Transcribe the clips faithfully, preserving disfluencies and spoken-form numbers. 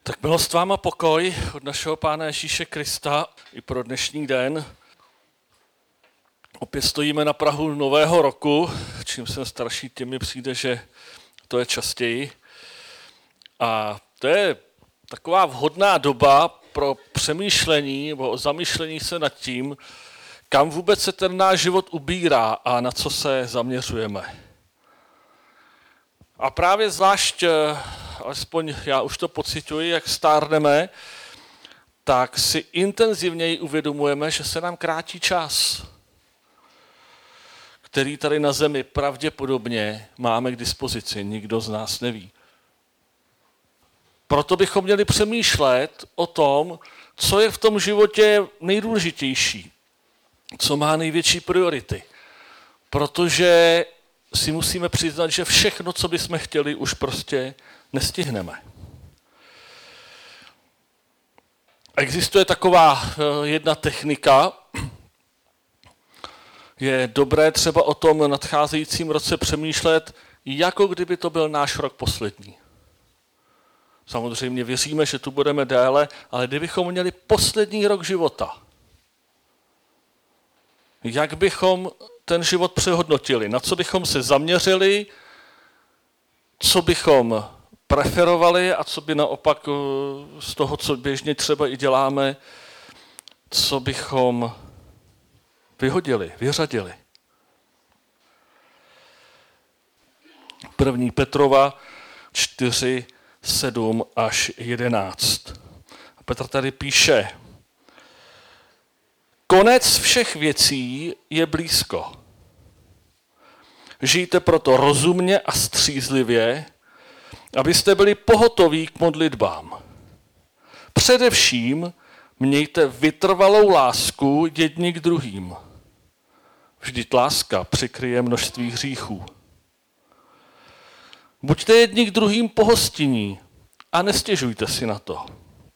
Tak milost vám a pokoj od našeho Pána Ježíše Krista i pro dnešní den. Opět stojíme na prahu nového roku, čím jsem starší, tím mi přijde, že to je častěji. A to je taková vhodná doba pro přemýšlení nebo zamýšlení se nad tím, kam vůbec se ten náš život ubírá a na co se zaměřujeme. A právě zvlášť, alespoň já už to pociťuji, jak stárneme, tak si intenzivněji uvědomujeme, že se nám krátí čas, který tady na zemi pravděpodobně máme k dispozici, nikdo z nás neví. Proto bychom měli přemýšlet o tom, co je v tom životě nejdůležitější, co má největší priority. Protože si musíme přiznat, že všechno, co bychom chtěli, už prostě nestihneme. Existuje taková jedna technika, je dobré třeba o tom nadcházejícím roce přemýšlet, jako kdyby to byl náš rok poslední. Samozřejmě věříme, že tu budeme déle, ale kdybychom měli poslední rok života, jak bychom ten život přehodnotili, na co bychom se zaměřili, co bychom preferovali a co by naopak z toho, co běžně třeba i děláme, co bychom vyhodili, vyřadili. První Petrova čtyři, sedm až jedenáct. A Petr tady píše: konec všech věcí je blízko. Žijte proto rozumně a střízlivě, abyste byli pohotoví k modlitbám. Především mějte vytrvalou lásku jedni k druhým. Vždyť láska přikryje množství hříchů. Buďte jedni k druhým pohostinní a nestěžujte si na to.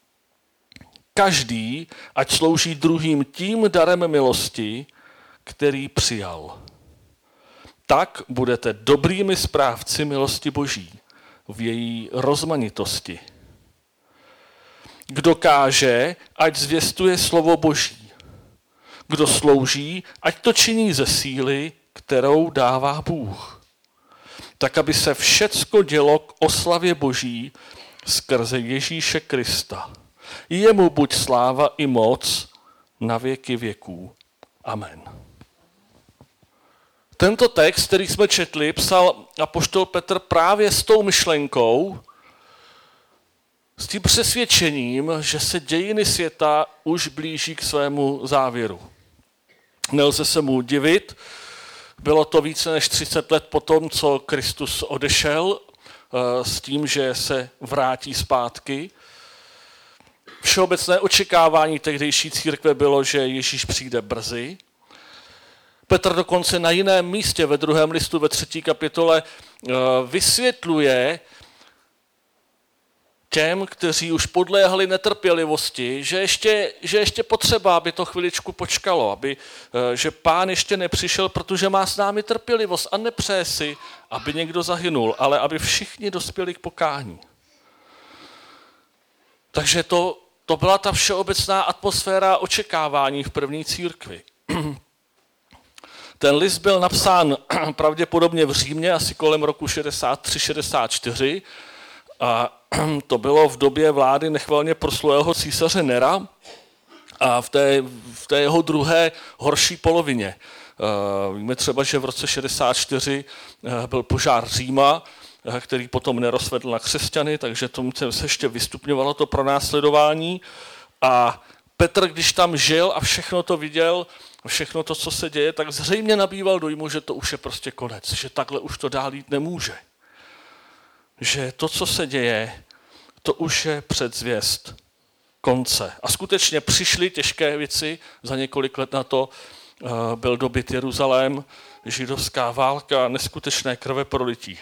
Každý, ať slouží druhým tím darem milosti, který přijal. Tak budete dobrými správci milosti Boží v její rozmanitosti. Kdo káže, ať zvěstuje slovo Boží. Kdo slouží, ať to činí ze síly, kterou dává Bůh. Tak, aby se všecko dělo k oslavě Boží skrze Ježíše Krista. Jemu buď sláva i moc na věky věků. Amen. Tento text, který jsme četli, psal apoštol Petr právě s tou myšlenkou, s tím přesvědčením, že se dějiny světa už blíží k svému závěru. Nelze se mu divit, bylo to více než třicet let po tom, co Kristus odešel, s tím, že se vrátí zpátky. Všeobecné očekávání tehdejší církve bylo, že Ježíš přijde brzy. Petr dokonce na jiném místě ve druhém listu ve třetí kapitole vysvětluje těm, kteří už podléhali netrpělivosti, že ještě, že ještě potřeba, aby to chviličku počkalo, aby, že Pán ještě nepřišel, protože má s námi trpělivost a nepřeje si, aby někdo zahynul, ale aby všichni dospěli k pokání. Takže to, to byla ta všeobecná atmosféra očekávání v první církvi. Ten list byl napsán pravděpodobně v Římě asi kolem roku šedesát tři šedesát čtyři a to bylo v době vlády nechvalně proslulého císaře Nera a v té, v té jeho druhé horší polovině. Víme třeba, že v roce šedesát čtyři byl požár Říma, který potom nerozvedl na křesťany, takže tomu se ještě vystupňovalo to pronásledování. A Petr, když tam žil a všechno to viděl, všechno to, co se děje, tak zřejmě nabýval dojmu, že to už je prostě konec, že takhle už to dál jít nemůže. Že to, co se děje, to už je předzvěst konce. A skutečně přišly těžké věci, za několik let na to byl dobyt Jeruzalém, židovská válka, neskutečné krveprolití.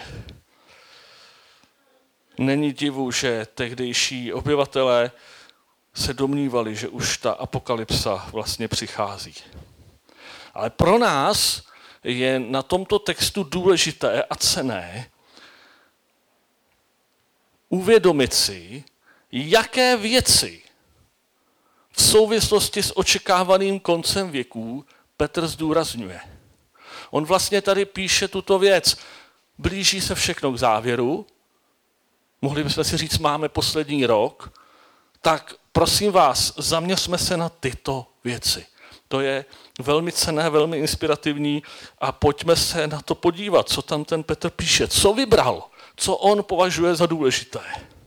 Není divu, že tehdejší obyvatelé se domnívali, že už ta apokalypsa vlastně přichází. Ale pro nás je na tomto textu důležité a cenné uvědomit si, jaké věci v souvislosti s očekávaným koncem věků Petr zdůrazňuje. On vlastně tady píše tuto věc. Blíží se všechno k závěru. Mohli bychom si říct, máme poslední rok. Tak prosím vás, zaměřme se na tyto věci. To je velmi cenné, velmi inspirativní a pojďme se na to podívat, co tam ten Petr píše, co vybral, co on považuje za důležité.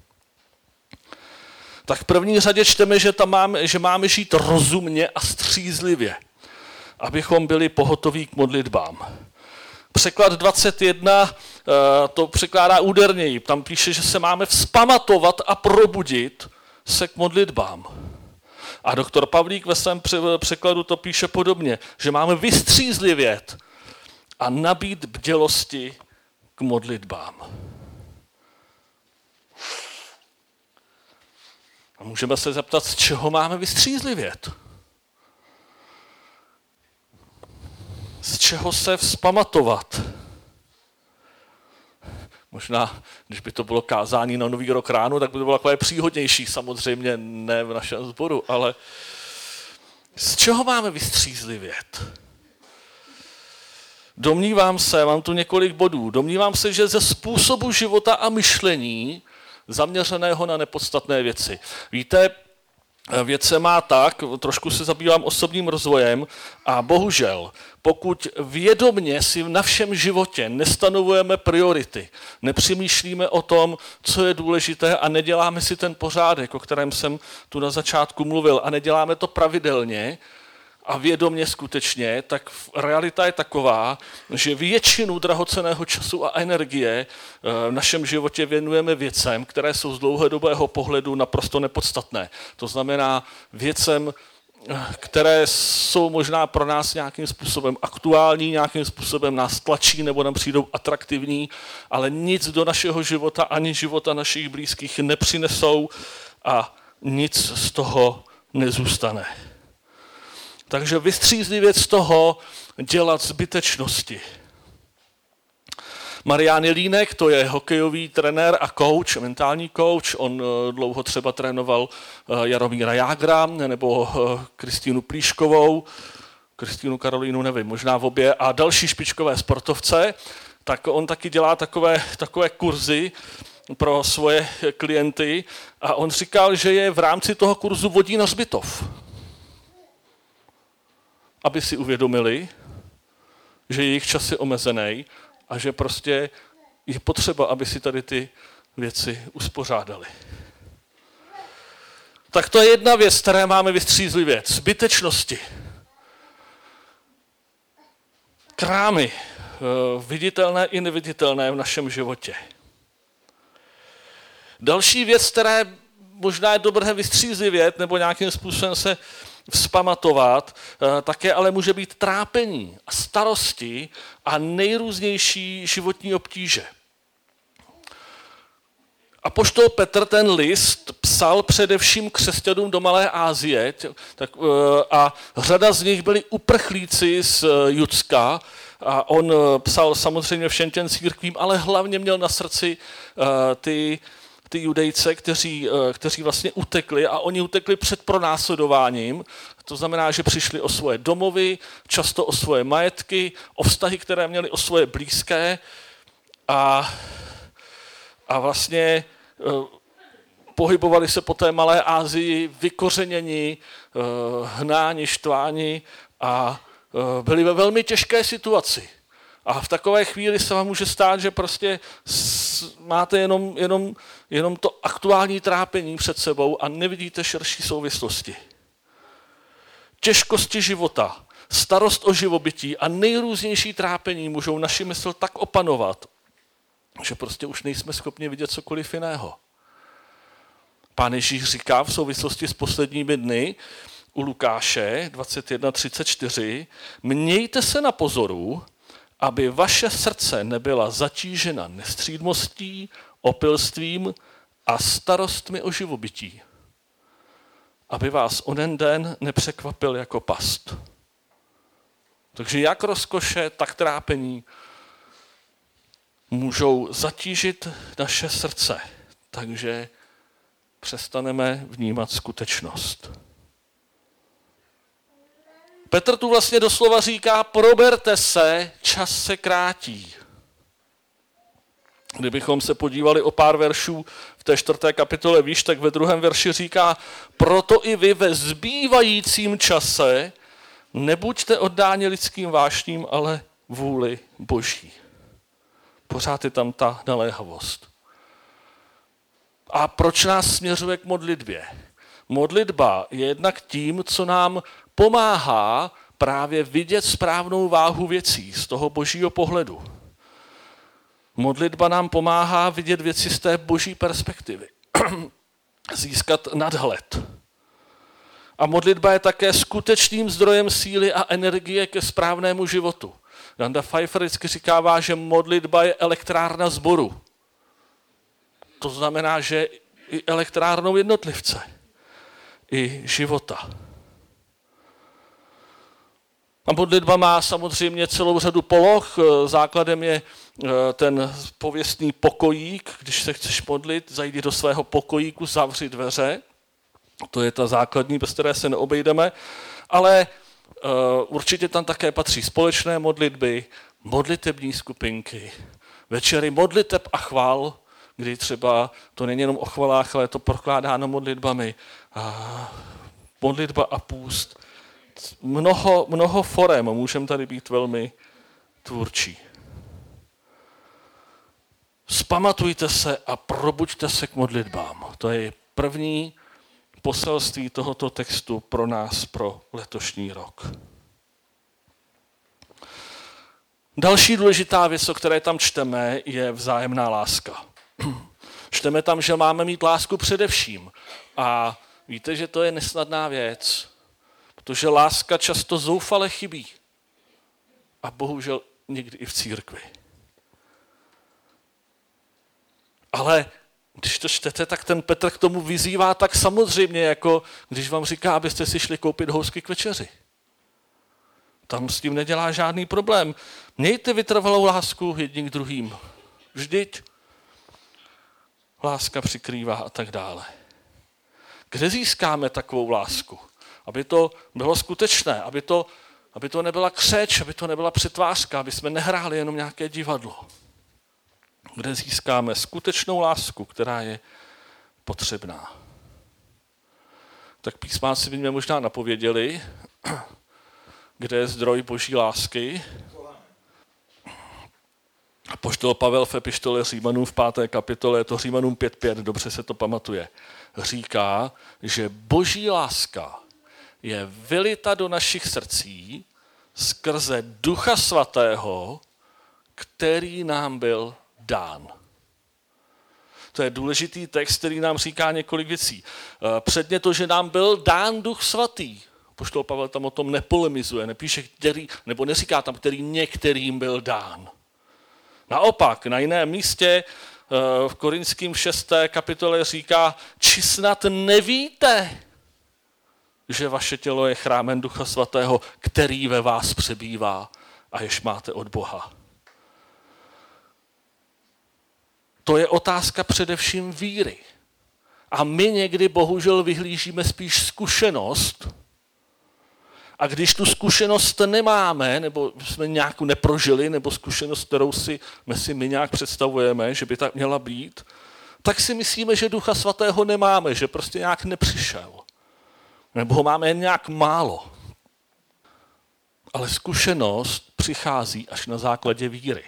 Tak v první řadě čteme, že, tam máme, že máme žít rozumně a střízlivě, abychom byli pohotoví k modlitbám. Překlad dvacet jedna to překládá úderněji. Tam píše, že se máme vzpamatovat a probudit se k modlitbám. A doktor Pavlík ve svém překladu to píše podobně, že máme vystřízlivět a nabít bdělosti k modlitbám. A můžeme se zeptat, z čeho máme vystřízlivět? Z čeho se vzpamatovat? Možná, když by to bylo kázání na Nový rok ráno, tak by to bylo takové příhodnější, samozřejmě ne v našem sboru, ale z čeho máme vystřízlivět? Domnívám se, mám tu několik bodů, domnívám se, že ze způsobu života a myšlení zaměřeného na nepodstatné věci. Víte, věc se má tak, trošku se zabývám osobním rozvojem a bohužel, pokud vědomně si na všem životě nestanovujeme priority, nepřemýšlíme o tom, co je důležité a neděláme si ten pořádek, o kterém jsem tu na začátku mluvil, a neděláme to pravidelně a vědomně skutečně, tak realita je taková, že většinu drahocenného času a energie v našem životě věnujeme věcem, které jsou z dlouhodobého pohledu naprosto nepodstatné. To znamená věcem, které jsou možná pro nás nějakým způsobem aktuální, nějakým způsobem nás tlačí nebo nám přijdou atraktivní, ale nic do našeho života ani života našich blízkých nepřinesou a nic z toho nezůstane. Takže vystřízlivět z toho dělat zbytečnosti. Marián Jelínek, to je hokejový trenér a coach, mentální coach. On dlouho třeba trénoval Jaromíra Jágra nebo Kristýnu Plíškovou, Kristýnu Karolínu nevím, možná v obě, a další špičkové sportovce. Tak on taky dělá takové, takové kurzy pro svoje klienty a on říkal, že je v rámci toho kurzu vodí na hřbitov. Aby si uvědomili, že jejich čas je omezený a že prostě je potřeba, aby si tady ty věci uspořádali. Tak to je jedna věc, které máme vystřízlivět. Zbytečnosti. Krámy, viditelné i neviditelné v našem životě. Další věc, které možná je dobré vystřízlivět nebo nějakým způsobem se vzpamatovat, také ale může být trápení a starosti a nejrůznější životní obtíže. Apoštol Petr ten list psal především křesťanům do Malé Asie tak, a řada z nich byli uprchlíci z Judska a on psal samozřejmě všem těm církvím, ale hlavně měl na srdci ty ty judejce, kteří, kteří vlastně utekli a oni utekli před pronásledováním. To znamená, že přišli o svoje domovy, často o svoje majetky, o vztahy, které měli o svoje blízké a, a vlastně pohybovali se po té Malé Asii vykořeněni, hnáni, štváni a byli ve velmi těžké situaci. A v takové chvíli se vám může stát, že prostě máte jenom, jenom, jenom to aktuální trápení před sebou a nevidíte širší souvislosti. Těžkosti života, starost o živobytí a nejrůznější trápení můžou naši mysl tak opanovat, že prostě už nejsme schopni vidět cokoliv jiného. Pán Ježíš říká v souvislosti s posledními dny u Lukáše dvacet jedna třicet čtyři: mějte se na pozoru, aby vaše srdce nebyla zatížena nestřídmostí, opilstvím a starostmi o živobytí, aby vás onen den nepřekvapil jako past. Takže jak rozkoše, tak trápení můžou zatížit naše srdce. Takže přestaneme vnímat skutečnost. Petr tu vlastně doslova říká, proberte se, čas se krátí. Kdybychom se podívali o pár veršů v té čtvrté kapitole výš, tak ve druhém verši říká, proto i vy ve zbývajícím čase nebuďte oddáni lidským vášním, ale vůli Boží. Pořád je tam ta naléhavost. A proč nás směřuje k modlitbě? Modlitba je jednak tím, co nám pomáhá právě vidět správnou váhu věcí z toho božího pohledu. Modlitba nám pomáhá vidět věci z té boží perspektivy. Získat nadhled. A modlitba je také skutečným zdrojem síly a energie ke správnému životu. Randa Pfeiffer vždycky říkává, že modlitba je elektrárna sboru. To znamená, že i elektrárnou jednotlivce, i života. A modlitba má samozřejmě celou řadu poloh. Základem je ten pověstný pokojík. Když se chceš modlit, zajdi do svého pokojíku, zavři dveře. To je ta základní, bez které se neobejdeme. Ale určitě tam také patří společné modlitby, modlitební skupinky, večery modliteb a chval, kdy třeba to není jenom o chvalách, ale je to prokládáno modlitbami. A modlitba a půst. Mnoho, mnoho forem, můžeme tady být velmi tvůrčí. Vzpamatujte se a probuďte se k modlitbám. To je první poselství tohoto textu pro nás, pro letošní rok. Další důležitá věc, o které tam čteme, je vzájemná láska. Čteme tam, že máme mít lásku především. A víte, že to je nesnadná věc, protože láska často zoufale chybí. A bohužel někdy i v církvi. Ale když to čtete, tak ten Petr k tomu vyzývá tak samozřejmě, jako když vám říká, abyste si šli koupit housky k večeři. Tam s tím nedělá žádný problém. Mějte vytrvalou lásku jedním k druhým. Vždyť láska přikrývá a tak dále. Kde získáme takovou lásku? Aby to bylo skutečné, aby to, aby to nebyla křeč, aby to nebyla přetvářka, aby jsme nehráli jenom nějaké divadlo. Kde získáme skutečnou lásku, která je potřebná. Tak písmáci by mě možná napověděli, kde je zdroj boží lásky. Apoštol Pavel v epištole Římanům v páté kapitole, je to Římanům pět pět, dobře se to pamatuje, říká, že boží láska je vylita do našich srdcí skrze Ducha Svatého, který nám byl dán. To je důležitý text, který nám říká několik věcí. Předně to, že nám byl dán Duch Svatý. Apoštol Pavel tam o tom nepolemizuje, nepíše, který, nebo neříká tam, který některým byl dán. Naopak, na jiném místě v Korinským šesté kapitole říká, či snad nevíte, že vaše tělo je chrámem Ducha Svatého, který ve vás přebývá a jež máte od Boha. To je otázka především víry. A my někdy bohužel vyhlížíme spíš zkušenost. A když tu zkušenost nemáme, nebo jsme nějakou neprožili, nebo zkušenost, kterou si, my si my nějak představujeme, že by tak měla být, tak si myslíme, že Ducha Svatého nemáme, že prostě nějak nepřišel. Nebo ho máme jen nějak málo. Ale zkušenost přichází až na základě víry.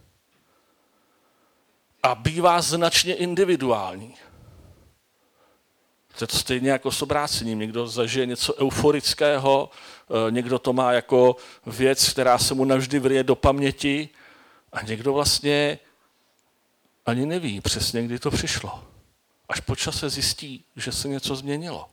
A bývá značně individuální. To je to stejně jako s obrácením. Někdo zažije něco euforického, někdo to má jako věc, která se mu navždy vryje do paměti a někdo vlastně ani neví přesně, kdy to přišlo. Až po čase zjistí, že se něco změnilo.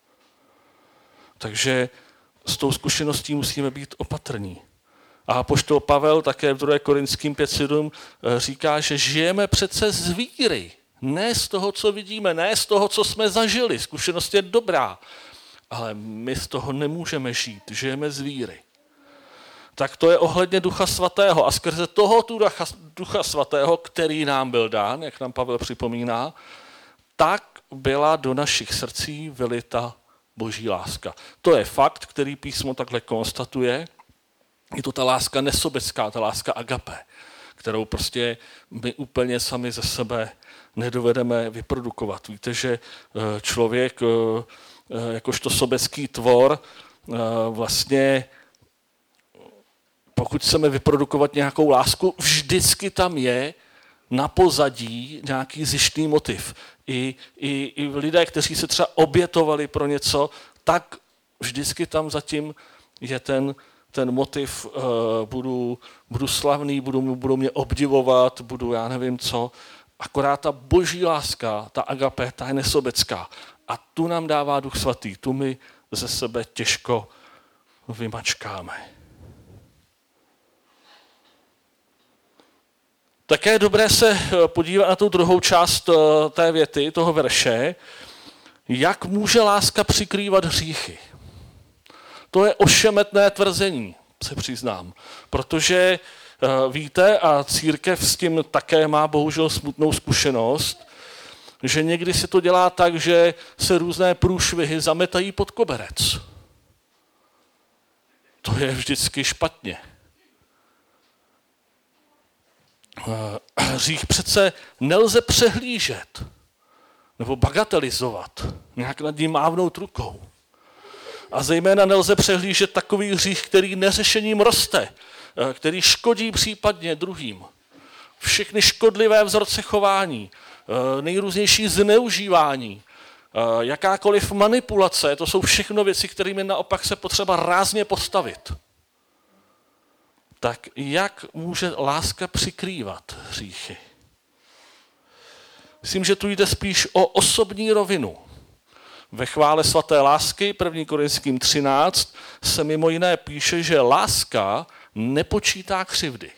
Takže s tou zkušeností musíme být opatrní. A apoštol Pavel také v druhém Korinským pět sedm říká, že žijeme přece z víry. Ne z toho, co vidíme, ne z toho, co jsme zažili. Zkušenost je dobrá, ale my z toho nemůžeme žít. Žijeme z víry. Tak to je ohledně Ducha Svatého. A skrze toho Ducha Svatého, který nám byl dán, jak nám Pavel připomíná, tak byla do našich srdcí vylita boží láska. To je fakt, který písmo takhle konstatuje. Je to ta láska nesobecká, ta láska agape, kterou prostě my úplně sami ze sebe nedovedeme vyprodukovat. Víte, že člověk jakožto sobecký tvor vlastně, pokud chceme vyprodukovat nějakou lásku, vždycky tam je na pozadí nějaký zištný motiv. I, i, i lidé, kteří se třeba obětovali pro něco, tak vždycky tam zatím je ten, ten motiv, uh, budu, budu slavný, budu, budou mě obdivovat, budu já nevím co. Akorát ta boží láska, ta agape, ta je nesobecká. A tu nám dává Duch Svatý, tu my ze sebe těžko vymačkáme. Také je dobré se podívat na tu druhou část té věty, toho verše, jak může láska přikrývat hříchy. To je ošemetné tvrzení, se přiznám, protože víte, a církev s tím také má bohužel smutnou zkušenost, že někdy se to dělá tak, že se různé průšvihy zametají pod koberec. To je vždycky špatně. Hřích přece nelze přehlížet nebo bagatelizovat, nějak nad ním mávnout rukou. A zejména nelze přehlížet takový hřích, který neřešením roste, který škodí případně druhým. Všechny škodlivé vzorce chování, nejrůznější zneužívání, jakákoliv manipulace, to jsou všechno věci, kterými naopak se potřeba rázně postavit. Tak jak může láska přikrývat hříchy? Myslím, že tu jde spíš o osobní rovinu. Ve chvále svaté lásky, první Korinským třináct, se mimo jiné píše, že láska nepočítá křivdy.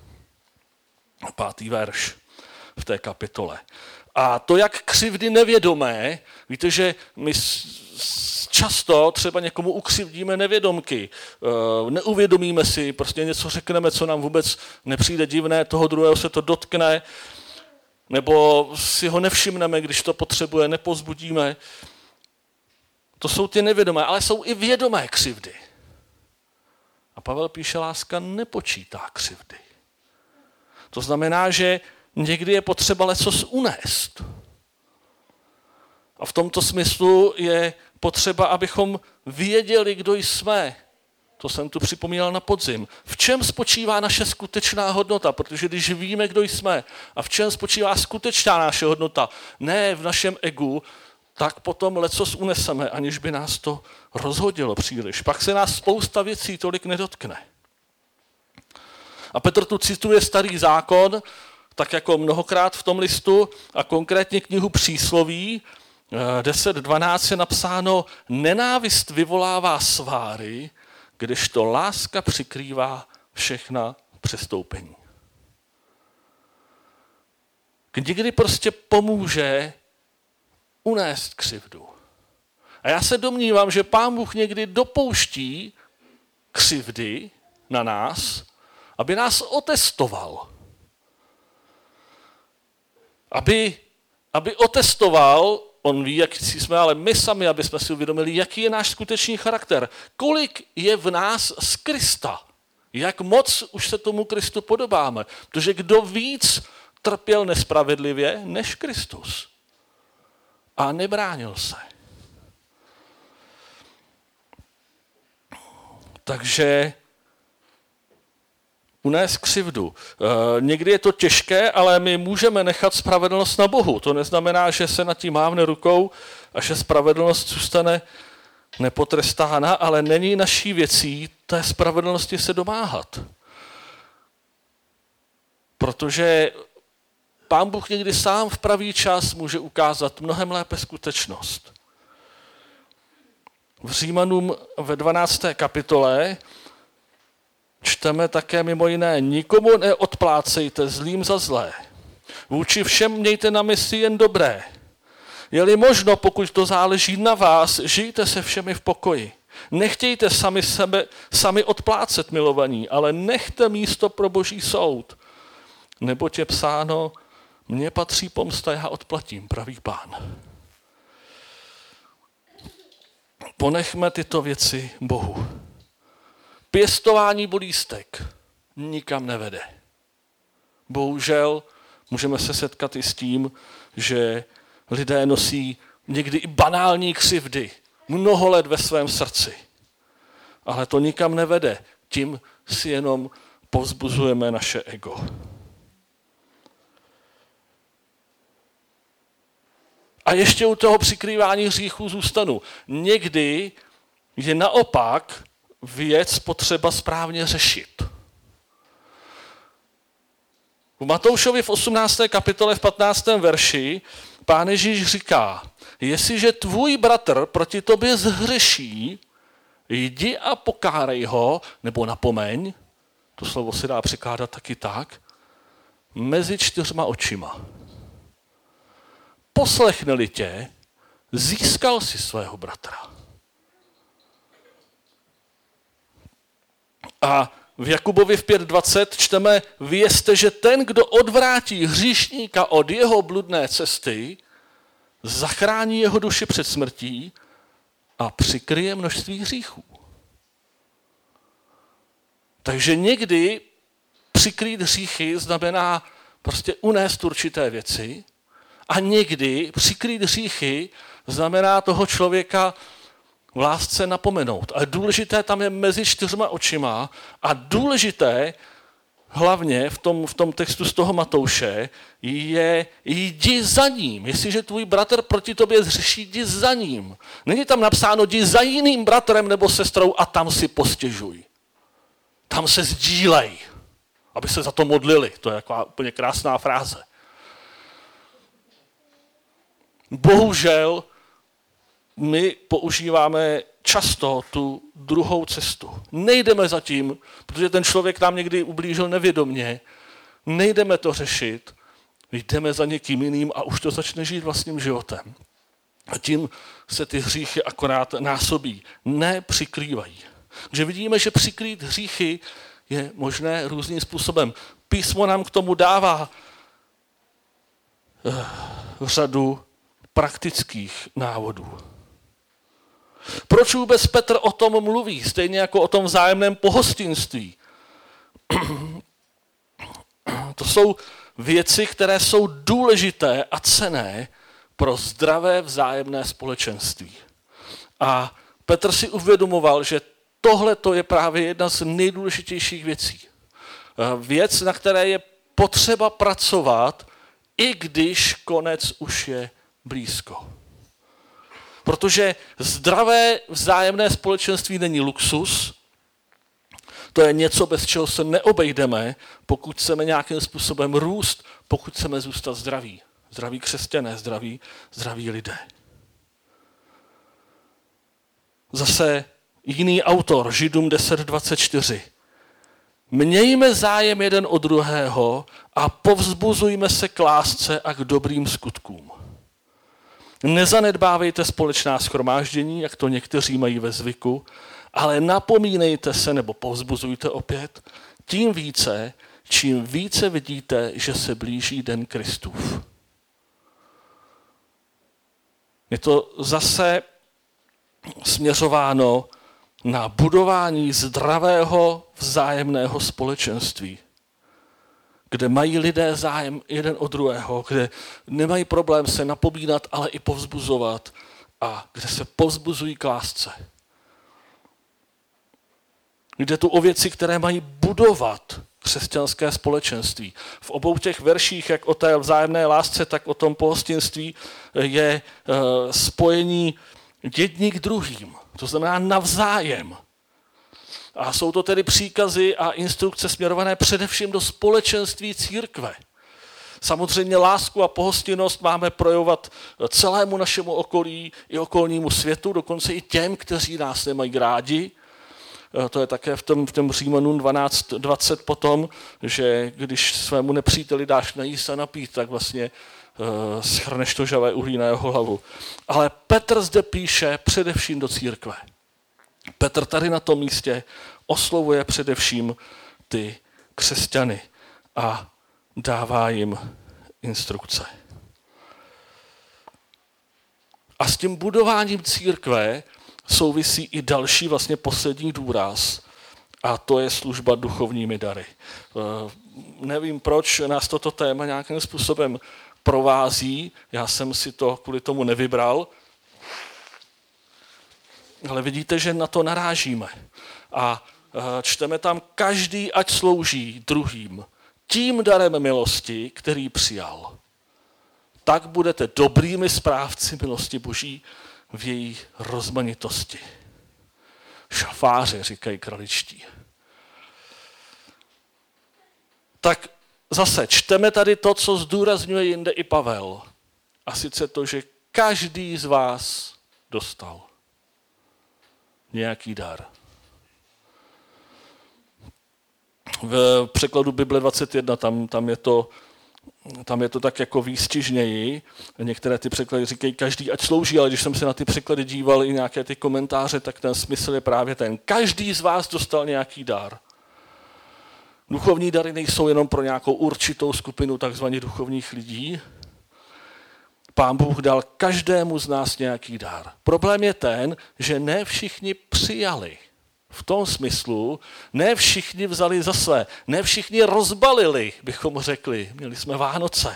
Pátý verš v té kapitole. A to, jak křivdy nevědomé, víte, že my často třeba někomu ukřivdíme nevědomky, neuvědomíme si, prostě něco řekneme, co nám vůbec nepřijde divné, toho druhého se to dotkne, nebo si ho nevšimneme, když to potřebuje, nepozbudíme. To jsou ty nevědomé, ale jsou i vědomé křivdy. A Pavel píše, láska nepočítá křivdy. To znamená, že někdy je potřeba lecos unést. A v tomto smyslu je potřeba, abychom věděli, kdo jsme. To jsem tu připomínal na podzim. V čem spočívá naše skutečná hodnota? Protože když víme, kdo jsme a v čem spočívá skutečná naše hodnota, ne v našem egu, tak potom lecos uneseme, aniž by nás to rozhodilo příliš. Pak se nás spousta věcí tolik nedotkne. A Petr tu cituje Starý zákon, tak jako mnohokrát v tom listu, a konkrétně knihu Přísloví, deset dvanáct je napsáno, nenávist vyvolává sváry, kdežto láska přikrývá všechna přestoupení. Někdy prostě pomůže unést křivdu. A já se domnívám, že Pán Bůh někdy dopouští křivdy na nás, aby nás otestoval. Aby, aby otestoval, on ví, jak jsme, ale my sami, aby jsme si uvědomili, jaký je náš skutečný charakter. Kolik je v nás z Krista. Jak moc už se tomu Kristu podobáme. Protože kdo víc trpěl nespravedlivě než Kristus. A nebránil se. Takže unést křivdu. E, někdy je to těžké, ale my můžeme nechat spravedlnost na Bohu. To neznamená, že se nad tím mávne rukou a že spravedlnost zůstane nepotrestána, ale není naší věcí té spravedlnosti se domáhat. Protože Pán Bůh někdy sám v pravý čas může ukázat mnohem lépe skutečnost. V Římanům ve dvanácté kapitole čteme také mimo jiné, nikomu neodplácejte zlým za zlé. Vůči všem mějte na mysli jen dobré. Je-li možno, pokud to záleží na vás, žijte se všemi v pokoji. Nechtějte sami sebe, sami odplácet milovaní, ale nechte místo pro Boží soud. Neboť je psáno, mně patří pomsta, já odplatím, pravý Pán. Ponechme tyto věci Bohu. Pěstování bolístek nikam nevede. Bohužel můžeme se setkat i s tím, že lidé nosí někdy i banální křivdy mnoho let ve svém srdci. Ale to nikam nevede. Tím si jenom povzbuzujeme naše ego. A ještě u toho přikrývání hříchů zůstanu. Někdy je naopak věc potřeba správně řešit. V Matoušovi v osmnácté kapitole v patnáctém verši Pán Ježíš říká, jestliže tvůj bratr proti tobě zhřeší, jdi a pokárej ho, nebo napomeň, to slovo se dá překládat taky tak, mezi čtyřma očima. Poslechne-li tě, získal si svého bratra. A v Jakubovi v pět dvacet čteme, vězte, že ten, kdo odvrátí hříšníka od jeho bludné cesty, zachrání jeho duši před smrtí a přikryje množství hříchů. Takže někdy přikrýt hříchy znamená prostě unést určité věci a někdy přikrýt hříchy znamená toho člověka v lásce napomenout. Ale důležité tam je mezi čtyřma očima a důležité hlavně v tom, v tom textu z toho Matouše je jdi za ním. Jestliže tvůj bratr proti tobě zřeší, jdi za ním. Není tam napsáno jdi za jiným bratrem nebo sestrou a tam si postěžuj. Tam se sdílej, aby se za to modlili. To je taková úplně krásná fráze. Bohužel my používáme často tu druhou cestu. Nejdeme za tím, protože ten člověk nám někdy ublížil nevědomně. Nejdeme to řešit, jdeme za někým jiným a už to začne žít vlastním životem. A tím se ty hříchy akorát násobí, ne přikrývají. Že vidíme, že přikrýt hříchy je možné různým způsobem. Písmo nám k tomu dává řadu praktických návodů. Proč vůbec Petr o tom mluví, stejně jako o tom vzájemném pohostinství? To jsou věci, které jsou důležité a cenné pro zdravé vzájemné společenství. A Petr si uvědomoval, že tohle to je právě jedna z nejdůležitějších věcí. Věc, na které je potřeba pracovat, i když konec už je blízko. Protože zdravé vzájemné společenství není luxus, to je něco, bez čeho se neobejdeme, pokud chceme nějakým způsobem růst, pokud chceme zůstat zdraví. Zdraví křesťané, zdraví, zdraví lidé. Zase jiný autor, Židům deset dvacet čtyři. Mějme zájem jeden od druhého a povzbuzujme se k lásce a k dobrým skutkům. Nezanedbávejte společná shromáždění, jak to někteří mají ve zvyku, ale napomínejte se nebo povzbuzujte opět, tím více, čím více vidíte, že se blíží den Kristův. Je to zase směřováno na budování zdravého vzájemného společenství, kde mají lidé zájem jeden od druhého, kde nemají problém se napomínat, ale i povzbuzovat a kde se povzbuzují k lásce. Jde tu o věci, které mají budovat křesťanské společenství. V obou těch verších, jak o té vzájemné lásce, tak o tom pohostinství, je spojení jedni k druhým. To znamená navzájem. A jsou to tedy příkazy a instrukce směrované především do společenství církve. Samozřejmě lásku a pohostinnost máme projevovat celému našemu okolí i okolnímu světu, dokonce i těm, kteří nás nemají rádi. To je také v tom, v tom Římanům dvanáct dvacet potom, že když svému nepříteli dáš najíst a napít, tak vlastně uh, schrneš to žavé uhlí na jeho hlavu. Ale Petr zde píše především do církve. Petr tady na tom místě oslovuje především ty křesťany a dává jim instrukce. A s tím budováním církve souvisí i další vlastně poslední důraz a to je služba duchovními dary. Nevím, proč nás toto téma nějakým způsobem provází, já jsem si to kvůli tomu nevybral, ale vidíte, že na to narážíme. A čteme tam, každý ať slouží druhým tím darem milosti, který přijal. Tak budete dobrými správci milosti Boží v její rozmanitosti. Šafáři, říkají kraličtí. Tak zase čteme tady to, co zdůrazňuje jinde i Pavel. A sice to, že každý z vás dostal nějaký dar. V překladu Bible dvacet jedna tam, tam, je to, tam je to tak jako výstižněji. Některé ty překlady říkají každý ať slouží, ale když jsem se na ty překlady díval i nějaké ty komentáře, tak ten smysl je právě ten. Každý z vás dostal nějaký dar. Duchovní dary nejsou jenom pro nějakou určitou skupinu takzvaných duchovních lidí. Pán Bůh dal každému z nás nějaký dar. Problém je ten, že ne všichni přijali. V tom smyslu, ne všichni vzali za své, ne všichni rozbalili, bychom řekli. Měli jsme Vánoce.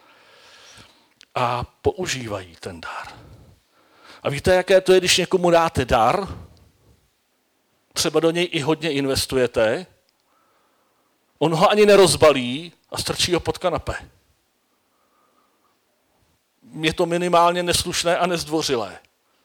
A používají ten dar. A víte, jaké to je, když někomu dáte dar? Třeba do něj i hodně investujete, on ho ani nerozbalí a strčí ho pod kanapé. Je to minimálně neslušné a nezdvořilé.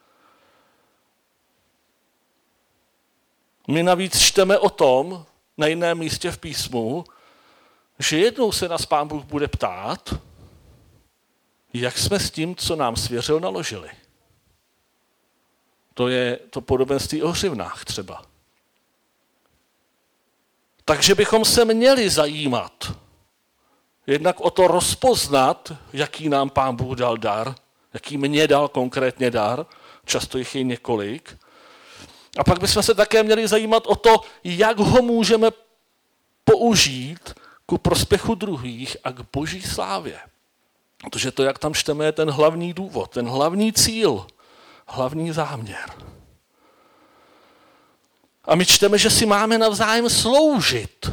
My navíc čteme o tom na jiném místě v písmu, že jednou se nás Pán Bůh bude ptát, jak jsme s tím, co nám svěřil, naložili. To je to podobenství o hřivnách třeba. Takže bychom se měli zajímat jednak o to rozpoznat, jaký nám Pán Bůh dal dar, jaký mě dal konkrétně dar, často jich je několik. A pak bychom se také měli zajímat o to, jak ho můžeme použít ku prospěchu druhých a k Boží slávě. Protože to, jak tam čteme, je ten hlavní důvod, ten hlavní cíl, hlavní záměr. A my čteme, že si máme navzájem sloužit.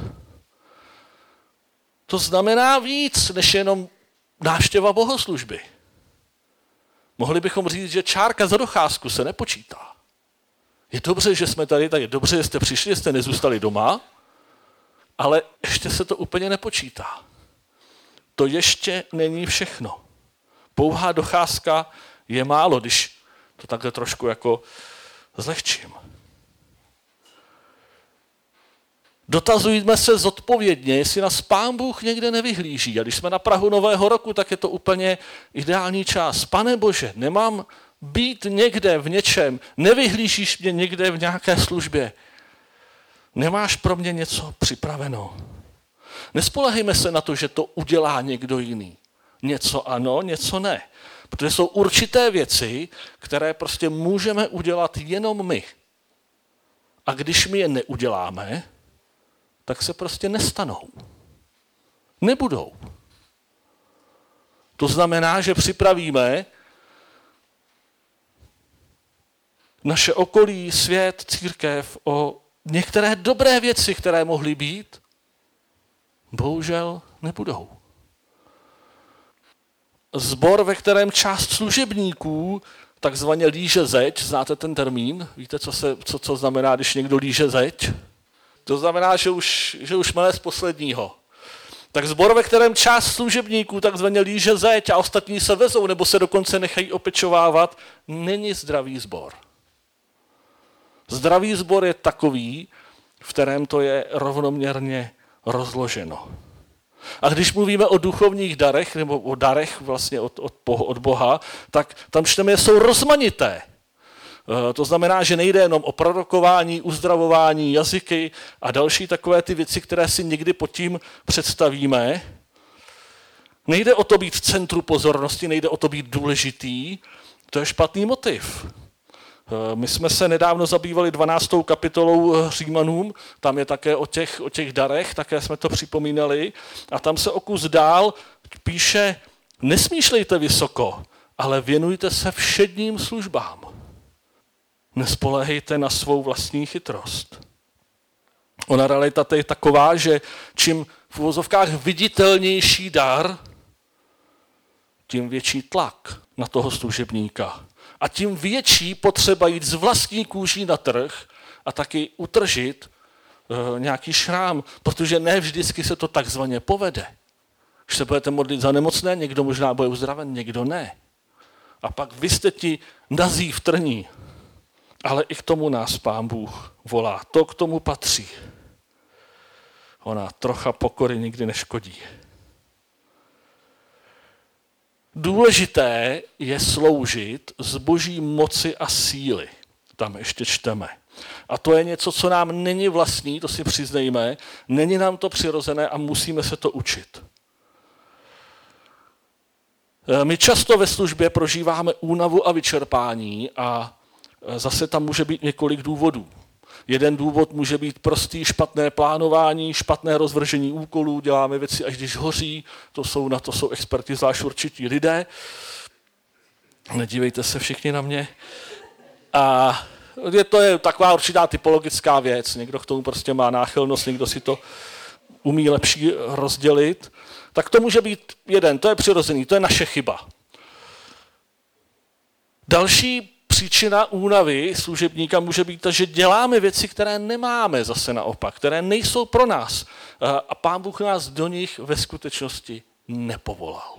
To znamená víc, než jenom návštěva bohoslužby. Mohli bychom říct, že čárka za docházku se nepočítá. Je dobře, že jsme tady, tak je dobře, že jste přišli, že jste nezůstali doma, ale ještě se to úplně nepočítá. To ještě není všechno. Pouhá docházka je málo, když to takhle trošku jako zlehčím. Dotazujme se zodpovědně, jestli nás Pán Bůh někde nevyhlíží. A když jsme na prahu Nového roku, tak je to úplně ideální čas. Pane Bože, nemám být někde v něčem, nevyhlížíš mě někde v nějaké službě. Nemáš pro mě něco připraveno. Nespolehejme se na to, že to udělá někdo jiný. Něco ano, něco ne. Protože jsou určité věci, které prostě můžeme udělat jenom my. A když my je neuděláme, tak se prostě nestanou. Nebudou. To znamená, že připravíme naše okolí, svět, církev o některé dobré věci, které mohly být, bohužel nebudou. Sbor, ve kterém část služebníků takzvaně líže zeď, znáte ten termín? Víte, co, se, co, co znamená, když někdo líže zeď? To znamená, že už, že už mele z posledního. Tak sbor, ve kterém část služebníků takzvaně líže zeď a ostatní se vezou nebo se dokonce nechají opečovávat, není zdravý sbor. Zdravý sbor je takový, v kterém to je rovnoměrně rozloženo. A když mluvíme o duchovních darech, nebo o darech vlastně od, od, od Boha, tak tam čteme, jsou rozmanité. To znamená, že nejde jenom o prorokování, uzdravování, jazyky a další takové ty věci, které si někdy pod tím představíme. Nejde o to být v centru pozornosti, nejde o to být důležitý. To je špatný motiv. My jsme se nedávno zabývali dvanáctou kapitolou Římanům, tam je také o těch, o těch darech, také jsme to připomínali. A tam se o kus dál píše, nesmýšlejte vysoko, ale věnujte se všedním službám. Nespoléhejte na svou vlastní chytrost. Ona realita je taková, že čím v uvozovkách viditelnější dar, tím větší tlak na toho služebníka. A tím větší potřeba jít z vlastní kůží na trh a taky utržit e, nějaký šrám, protože ne vždycky se to takzvaně povede. Když se budete modlit za nemocné, někdo možná bude uzdraven, někdo ne. A pak vy jste ti nazí v trní. Ale i k tomu nás Pán Bůh volá. To k tomu patří. Ona trocha pokory nikdy neškodí. Důležité je sloužit z boží moci a síly. Tam ještě čteme. A to je něco, co nám není vlastní, to si přiznejme, není nám to přirozené a musíme se to učit. My často ve službě prožíváme únavu a vyčerpání a zase tam může být několik důvodů. Jeden důvod může být prostý špatné plánování, špatné rozvržení úkolů, děláme věci, až když hoří, to jsou, na to jsou experti, zvlášť určití lidé. Nedívejte se všichni na mě. A je to je taková určitá typologická věc, někdo k tomu prostě má náchylnost, někdo si to umí lepší rozdělit. Tak to může být jeden, to je přirozený, to je naše chyba. Další příčina únavy služebníka může být ta, že děláme věci, které nemáme zase naopak, které nejsou pro nás. A Pán Bůh nás do nich ve skutečnosti nepovolal.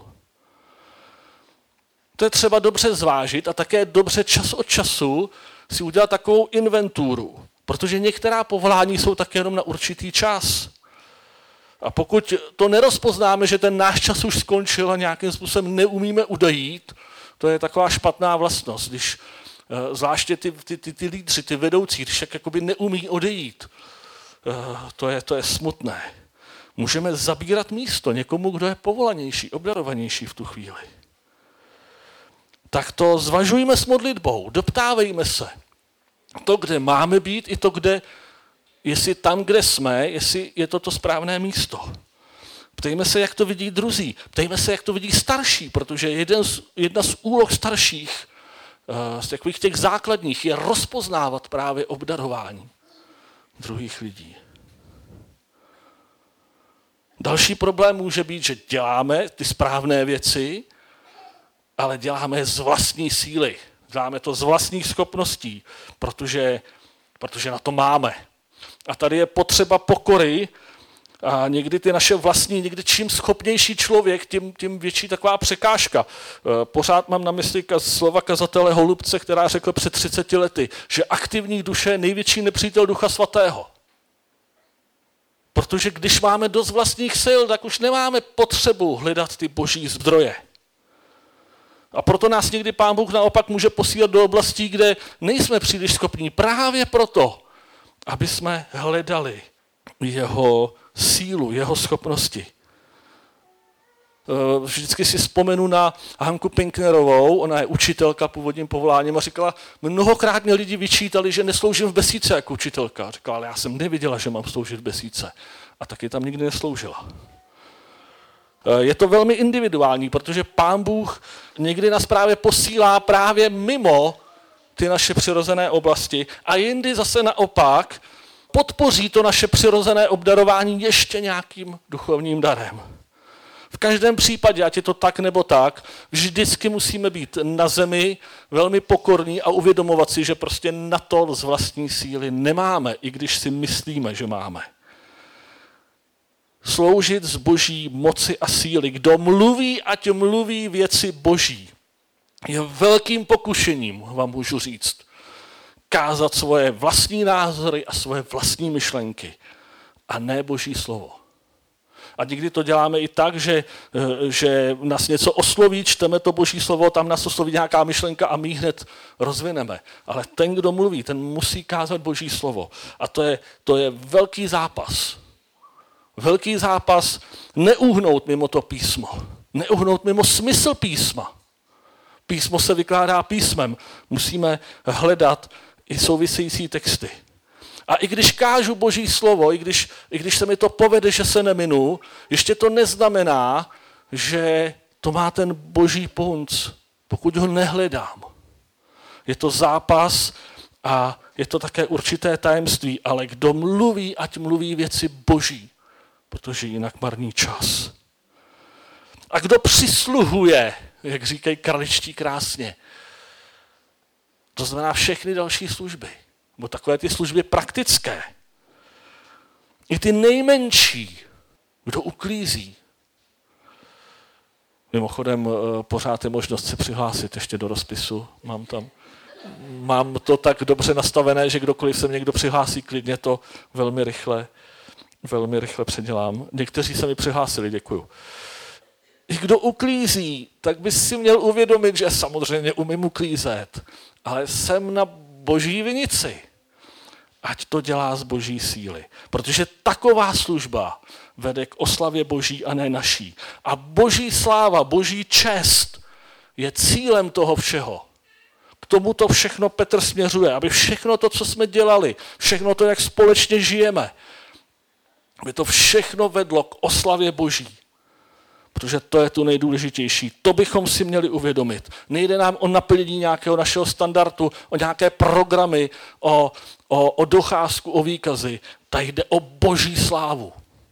To je třeba dobře zvážit a také dobře čas od času si udělat takovou inventuru, protože některá povolání jsou také jenom na určitý čas. A pokud to nerozpoznáme, že ten náš čas už skončil a nějakým způsobem neumíme udejít, to je taková špatná vlastnost, když zvláště ty, ty, ty, ty lídři, ty vedoucí, když jak jakoby neumí odejít, to je, to je smutné. Můžeme zabírat místo někomu, kdo je povolanější, obdarovanější v tu chvíli. Tak to zvažujme s modlitbou, doptávejme se. To, kde máme být, i to, kde, jestli tam, kde jsme, jestli je to to správné místo. Ptejme se, jak to vidí druzí. Ptejme se, jak to vidí starší, protože jeden z, jedna z úloh starších, z takových těch základních, je rozpoznávat právě obdarování druhých lidí. Další problém může být, že děláme ty správné věci, ale děláme je z vlastní síly. Děláme to z vlastních schopností, protože, protože na to máme. A tady je potřeba pokory a někdy ty naše vlastní, někdy čím schopnější člověk, tím, tím větší taková překážka. Pořád mám na mysli slova kazatele Holubce, která řekl před třiceti lety, že aktivní duše je největší nepřítel Ducha Svatého. Protože když máme dost vlastních sil, tak už nemáme potřebu hledat ty boží zdroje. A proto nás někdy Pán Bůh naopak může posílat do oblastí, kde nejsme příliš schopní. Právě proto, aby jsme hledali jeho sílu, jeho schopnosti. Vždycky si vzpomenu na Hanku Pinknerovou, ona je učitelka původním povoláním a říkala, mnohokrát mě lidi vyčítali, že nesloužím v besídce jako učitelka. Říkala, ale já jsem neviděla, že mám sloužit v besídce. A taky tam nikdy nesloužila. Je to velmi individuální, protože Pán Bůh někdy nás právě posílá právě mimo ty naše přirozené oblasti a jindy zase naopak podpoří to naše přirozené obdarování ještě nějakým duchovním darem. V každém případě, ať je to tak nebo tak, vždycky musíme být na zemi velmi pokorní a uvědomovat si, že prostě na to z vlastní síly nemáme, i když si myslíme, že máme. Sloužit z boží moci a síly. Kdo mluví, ať mluví věci boží. Je velkým pokušením, vám můžu říct, kázat svoje vlastní názory a svoje vlastní myšlenky a ne boží slovo. A někdy to děláme i tak, že, že nás něco osloví, čteme to boží slovo, tam nás osloví nějaká myšlenka a my hned rozvineme. Ale ten, kdo mluví, ten musí kázat boží slovo. A to je, to je velký zápas. Velký zápas neuhnout mimo to písmo. Neuhnout mimo smysl písma. Písmo se vykládá písmem. Musíme hledat i související texty. A i když kážu boží slovo, i když, i když se mi to povede, že se neminu, ještě to neznamená, že to má ten boží punc, pokud ho nehledám. Je to zápas a je to také určité tajemství, ale kdo mluví, ať mluví věci boží, protože jinak marní čas. A kdo přisluhuje, jak říkají kraličtí krásně, to znamená všechny další služby, nebo takové ty služby praktické, i ty nejmenší, kdo uklízí. Mimochodem, pořád je možnost se přihlásit ještě do rozpisu. Mám tam, mám to tak dobře nastavené, že kdokoliv se mě někdo přihlásí, klidně to velmi rychle, velmi rychle předělám. Někteří se mi přihlásili, děkuju. I kdo uklízí, tak by si měl uvědomit, že samozřejmě umím uklízet, ale jsem na boží vinici. Ať to dělá z boží síly. Protože taková služba vede k oslavě boží a ne naší. A boží sláva, boží čest je cílem toho všeho. K tomu to všechno Petr směřuje, aby všechno to, co jsme dělali, všechno to, jak společně žijeme, aby to všechno vedlo k oslavě boží. Protože to je tu nejdůležitější. To bychom si měli uvědomit. Nejde nám o naplnění nějakého našeho standardu, o nějaké programy, o, o, o docházku, o výkazy. Tady jde o boží slávu.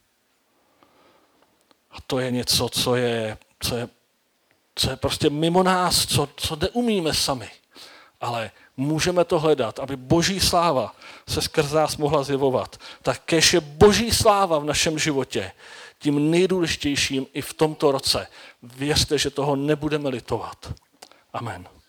A to je něco, co je, co je, co je prostě mimo nás, co, co neumíme sami. Ale můžeme to hledat, aby boží sláva se skrze nás mohla zjevovat. Tak kéž je boží sláva v našem životě tím nejdůležitějším i v tomto roce. Věřte, že toho nebudeme litovat. Amen.